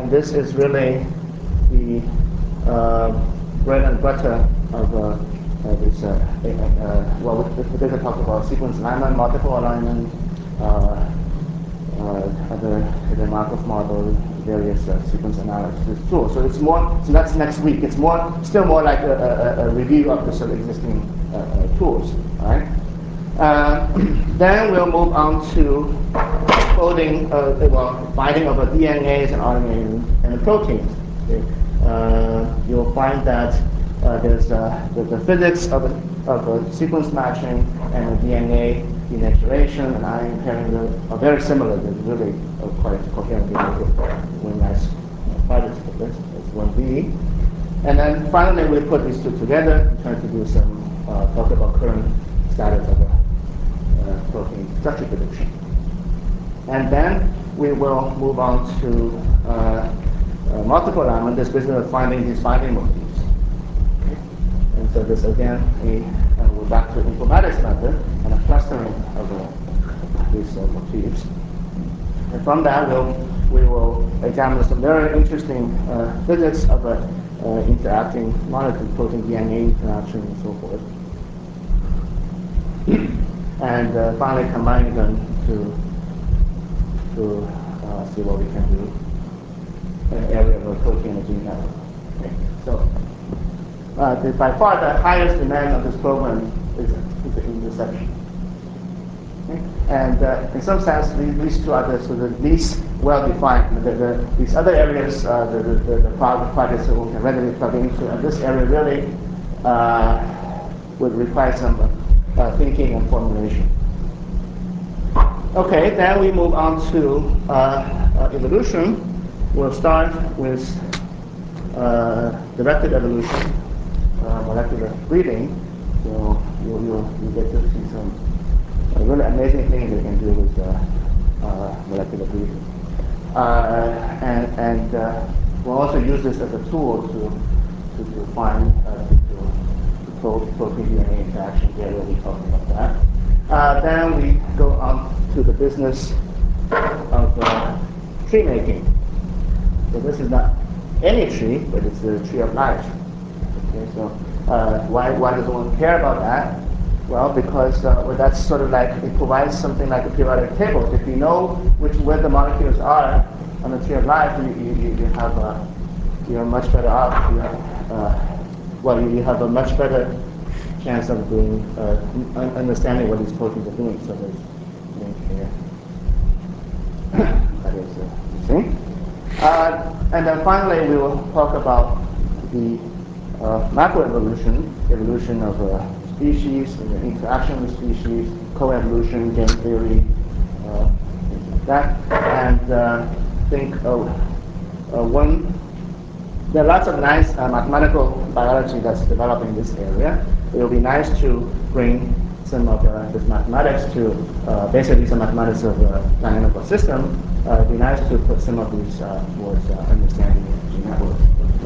and this is really the uh, bread and butter of uh, uh, this, uh, uh, well, we later talk about sequence alignment, multiple alignment, uh, uh, other the Markov model, various uh, sequence analysis tools. So it's more, so that's next week. It's more, still more like a, a, a review of the sort of existing uh, uh, tools, all right? Uh, then we'll move on to coding, uh, well, binding of a D N As and R N A and, and proteins. Okay. Uh, you'll find that uh, there's uh, the, the physics of a, of a sequence matching and a D N A denaturation and R N A pairing are very similar. They're really uh, quite coherent. One nice project for this. That's one B. And then finally, we put these two together and try to do some uh, talk about current status of a uh, protein structure prediction. And then we will move on to uh, uh, multiple alignment, this business of finding these binding motifs. Okay. And so this again, we, uh, we're back to informatics method and a clustering of uh, these uh, motifs. And from that, we'll, we will examine some very interesting uh, physics of uh, uh, interacting molecule, protein D N A interaction and so forth. And uh, finally combining them to to uh, see what we can do in the area of a protein and gene network. Okay. So, uh, the, by far the highest demand of this program is, is the intersection. Okay. And uh, in some sense, these, these two are the, so the least well-defined. The, the, these other areas, uh, the, the, the projects that we can readily plug into, and this area really uh, would require some uh, thinking and formulation. Okay, then we move on to uh, uh, evolution. We'll start with uh, directed evolution, uh, molecular breeding. So you'll, you'll, you'll get to see some uh, really amazing things they can do with uh, uh, molecular breeding. Uh, and and uh, we'll also use this as a tool to, to, to find, uh, to, to probe protein D N A interaction. Here we'll be talking about that. Uh, then we go on to the business of uh, tree making. So this is not any tree, but it's the tree of life. Okay, so uh, why, why does one care about that? Well, because uh, well, that's sort of like, it provides something like a periodic table. If you know which where the molecules are on the tree of life, you, you, you have a, you're much better off. You have, uh, well, you have a much better chance of doing, uh, understanding what these proteins are doing. So there's here. That is uh, the thing. Uh, and then finally, we will talk about the uh, macroevolution, evolution of uh, species, and the interaction with species, coevolution, game theory, uh, things like that. And uh, think of uh, one. There are lots of nice uh, mathematical biology that's developing in this area. It will be nice to bring some of uh, this mathematics to uh, basically some mathematics of the uh, dynamical system. Uh, it would be nice to put some of these uh, towards uh, understanding of gene networks.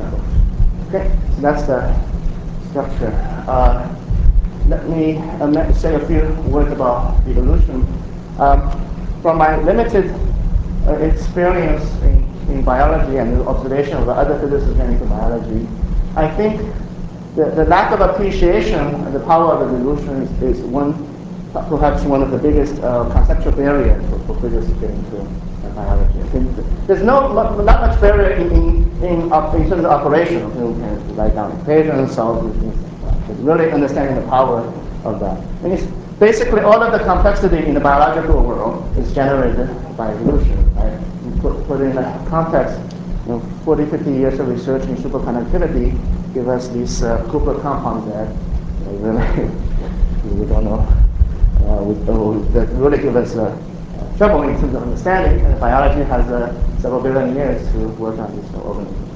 Okay, so that's the structure. Uh, let me uh, say a few words about evolution. Um, from my limited uh, experience in, in biology and the observation of the other physicists getting into biology, I think the, the lack of appreciation of the power of evolution is, is one, perhaps one of the biggest uh, conceptual barriers for, for physicists getting into uh, biology. I think there's no not, not much barrier in in, in, uh, in terms of operation. You can write down equations, solve these things. But really understanding the power of that. And it's basically all of the complexity in the biological world is generated by evolution. Right? You put, put in a context, you know, forty, fifty years of research in superconductivity give us these uh, Cooper compounds that uh, really we don't know. Uh, we, uh, that really give us uh, trouble in terms of understanding. And biology has uh, several billion years to work on these organisms.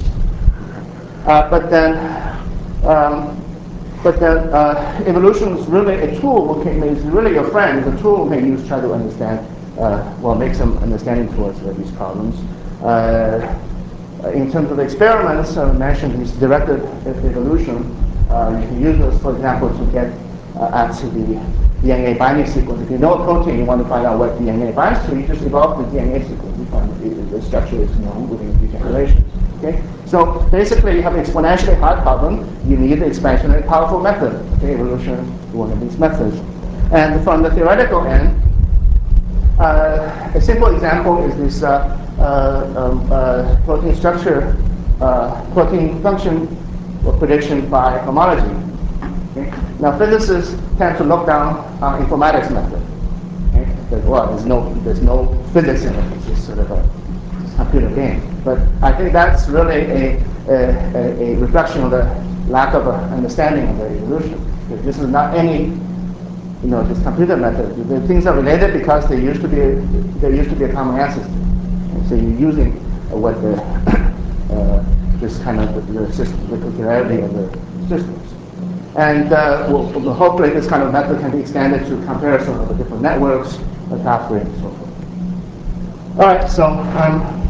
Uh, but then. Um, But then uh, evolution is really a tool, okay, is really your friend, it's a tool we can use to try to understand, uh, well, make some understanding towards uh, these problems. Uh, in terms of experiments, I mentioned these directed evolution. Uh, you can use this, for example, to get uh, at the D N A binding sequence. If you know a protein, you want to find out what D N A binds to, you just evolve the D N A sequence. You find the, the structure is known within a few generations. Okay? So basically, you have an exponentially hard problem. You need an expansionary powerful method. Okay? Evolution is one of these methods. And from the theoretical end, uh, a simple example is this uh, uh, um, uh, protein structure, uh, protein function prediction by homology. Okay? Now, physicists tend to look down on informatics method. Okay? That, well, there's no, there's no physics in it. It's just sort of a computer game. But I think that's really a, a, a reflection of the lack of understanding of the evolution. Because this is not any, you know, this computer method. The things are related because there used to be a, there used to be a common ancestor. And so you're using uh, what the uh, this kind of the, the, system, the peculiarity of the systems. And uh, well, hopefully this kind of method can be extended to comparison of the different networks, the pathway, and so forth. All right, so I'm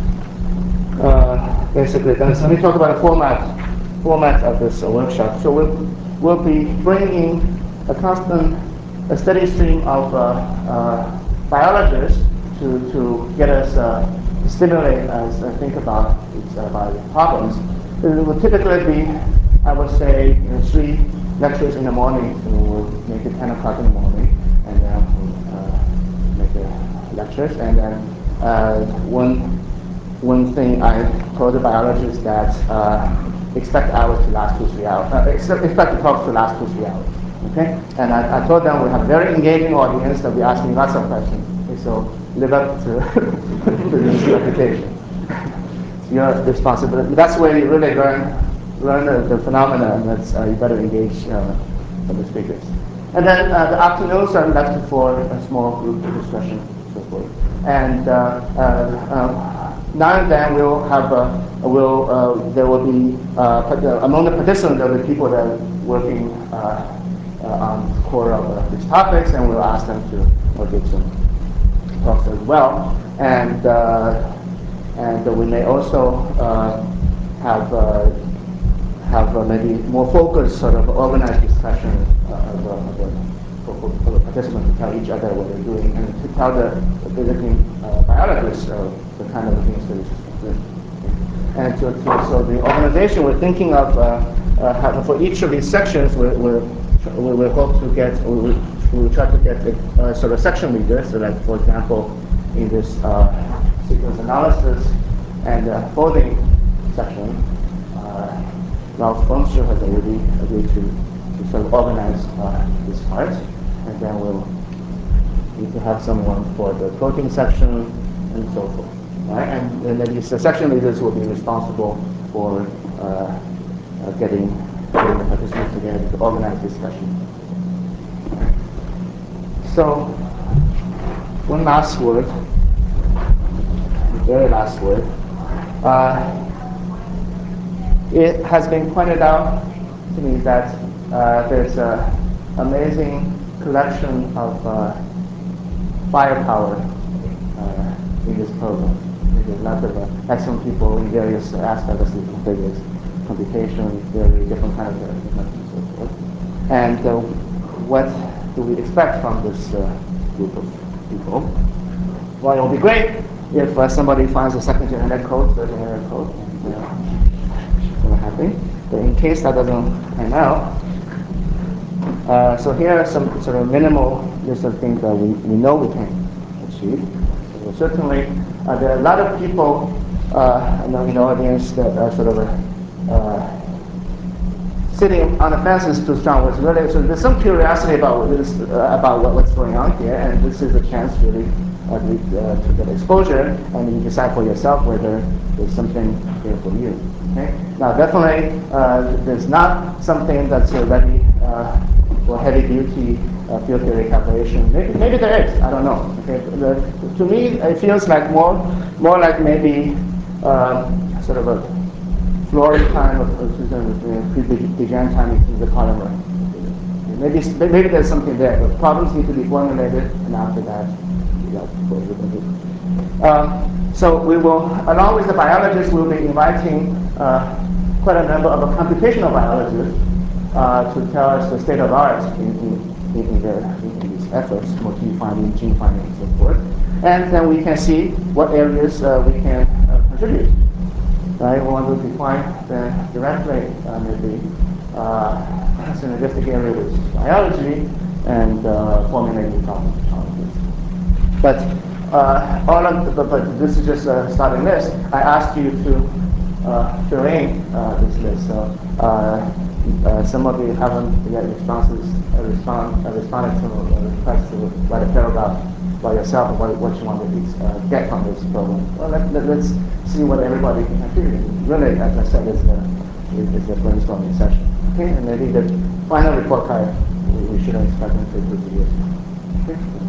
uh, basically done. So let me talk about the format format of this uh, workshop. So we'll we'll be bringing a constant, a steady stream of uh, uh, biologists to to get us uh, stimulate us and think about these uh, biology problems. It will typically be, I would say, you know, three lectures in the morning. So we'll make it ten o'clock in the morning, and then we'll uh, make the lectures. And then uh, one one thing I told the biologists that uh, expect hours to last two three hours. Uh, expect, expect the talks to last two three hours. Okay, and I, I told them we have a very engaging audience that will be asking lots of questions. Okay, so live up to, to this reputation. It's your responsibility. That's where you really learn learn the, the phenomena, and that's uh, you better engage uh, the speakers. And then uh, the afternoons are left for a small group discussion, and so forth. And uh, uh, uh, now and then we'll have a, we'll uh, there will be uh, among the participants there will be people that are working uh, uh, on the core of uh, these topics, and we'll ask them to uh, give some talks as well. And uh, and we may also uh, have. Uh, have uh, maybe more focused, sort of organized discussion uh, of, the, of the, for, for the participants to tell each other what they're doing, and to tell the, the visiting uh, biologists uh, the kind of things that they're doing. And to, to, so the organization, we're thinking of, uh, uh, have, for each of these sections, we're, we're, we will hope to get, we will we'll try to get a uh, sort of section leaders, so like, for example, in this uh, sequence analysis and uh, folding section, uh, Ralph Bumster has already agreed to, to sort of organize uh, this part, and then we'll need to have someone for the protein section and so forth. Right? And, and then these uh, section leaders will be responsible for uh, uh, getting, getting the participants together to organize discussion. So, one last word, the very last word. Uh, It has been pointed out to me that uh, there's an amazing collection of uh, firepower uh, in this program. There's lots of uh, excellent people in various aspects of sleep physics, computation, very different kinds of arithmetic and so forth. And uh, what do we expect from this uh, group of people? Well, it will be great if uh, somebody finds a second genetic code, third genetic code. And, uh, happy. But in case that doesn't pan out, uh, so here are some sort of minimal list of things that we, we know we can achieve. So certainly, uh, there are a lot of people uh, in, the, in the audience that are sort of uh, sitting on the fences too strong. What's really, so there's some curiosity about what this, uh, about what, what's going on here, and this is a chance really uh, to, uh, to get exposure, and you decide for yourself whether there's something here for you. Okay? Now, definitely, uh, there's not something that's already uh, for heavy-duty uh, field theory calculation. Maybe, maybe there is. I don't know. Okay? The, to me, it feels like more, more like maybe uh, sort of a Flory time of pre-Dejean time into the polymer. Maybe, maybe there's something there, but problems need to be formulated, and after that, um, so we will, along with the biologists, we'll be inviting uh, quite a number of computational biologists uh, to tell us the state of art in, in, in, their, in these efforts, motif finding, gene finding, and so forth. And then we can see what areas uh, we can uh, contribute. Right? We want to define the directly uh, maybe uh, synergistic area with biology and uh, formulating problem challenges. But uh, all of the, but, but this is just a starting list. I asked you to uh, fill in uh, this list. So uh, uh, some of you haven't yet responses, uh, respond, uh, responded to a request to write a paragraph by yourself and what, what you want to uh, get from this program. Well, let, let, let's see what everybody can contribute. Really, as I said, it's a, it's a brainstorming session. Okay, and maybe the final report card, we, we shouldn't expect them to take two years. Okay.